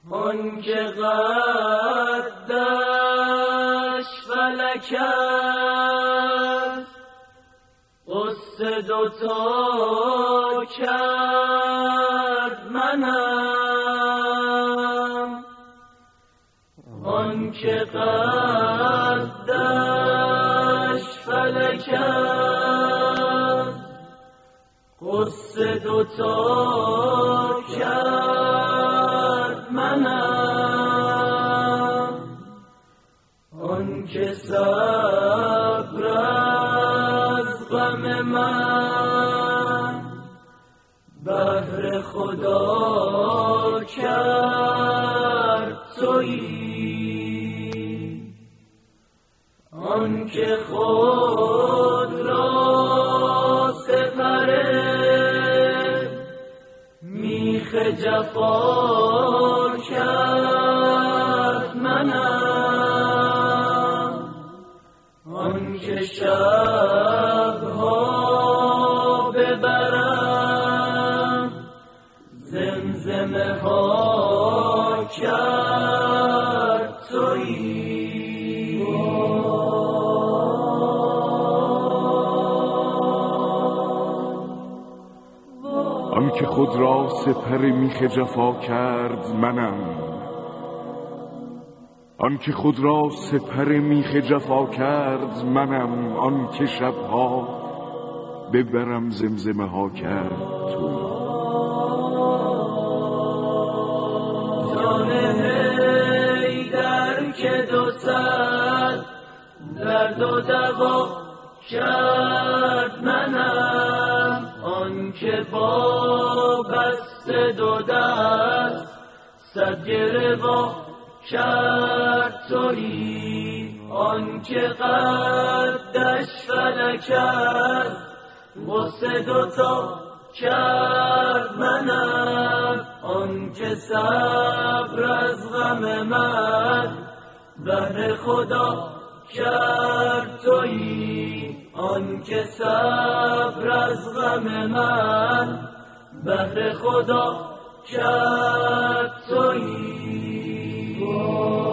آن که قدش فلک است قصه دوتا کرد منم. آن که قدش فلک است قصه دوتا کرد منم. آن که صبر از غم من بهر خدا کرد تویی. آن که خود را سپره میخ جفا کرد منم. آن که شبها ببرم زمزمه ها کرد تویی. آن که خود را سپر میخ جفا کرد منم. آن که خود را سپر میخ جفا کرد منم. آن که شبها ببرم زمزمه ها کرد تو. جان حیدر که 200 درد و دوا کرد منم. آن که با بست 2 دست 100 گروا کرد تویی. آن که قدش فلک است قصه دوتا کرد منم. آن که صبر از غم من بهر خدا کرد تویی. آن که صبر از غم من بهر خدا کرد تویی.